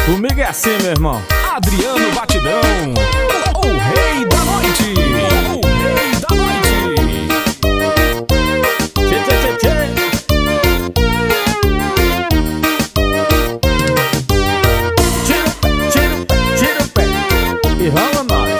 Comigo é assim, meu irmão. Adriano Batidão, o rei da noite. O rei da noite. Tchê, tchê, tchê, tchê. Tira o pé e rola nós.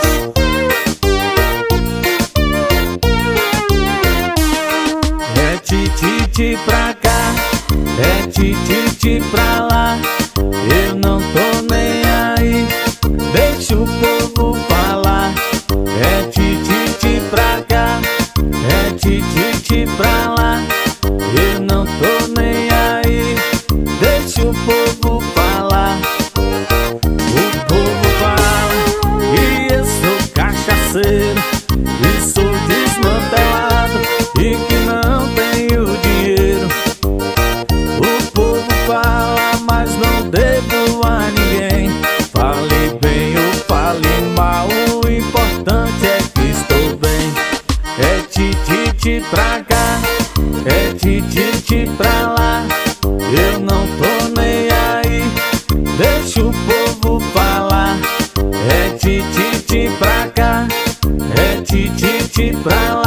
É tititi pra cá, é tititi pra lá. Eu não tô nem aí, deixa o povo falar. É tititi pra cá, é tititi pra lá. Eu não tô nem aí, deixa o povo falar. O povo fala que eu sou cachaceiro e sou desmantelado e que não tenho dinheiro. O povo fala, mas não devo a ninguém. Fale bem ou fale mal, o importante é que estou bem. É tititi pra cá, é tititi pra lá. Eu não tô nem aí, deixa o povo falar. É tititi pra cá, é tititi pra lá.